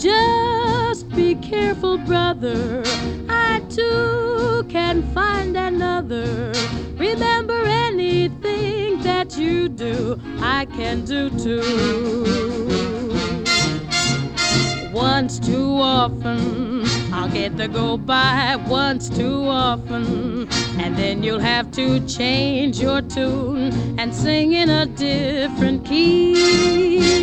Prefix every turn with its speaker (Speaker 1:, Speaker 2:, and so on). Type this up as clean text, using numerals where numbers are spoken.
Speaker 1: Just be careful, brother. I too can find another. Remember, anything that you do, I can do too. Once too often, I'll get to go by once too often, and then you'll have to change your tune and sing in a different key.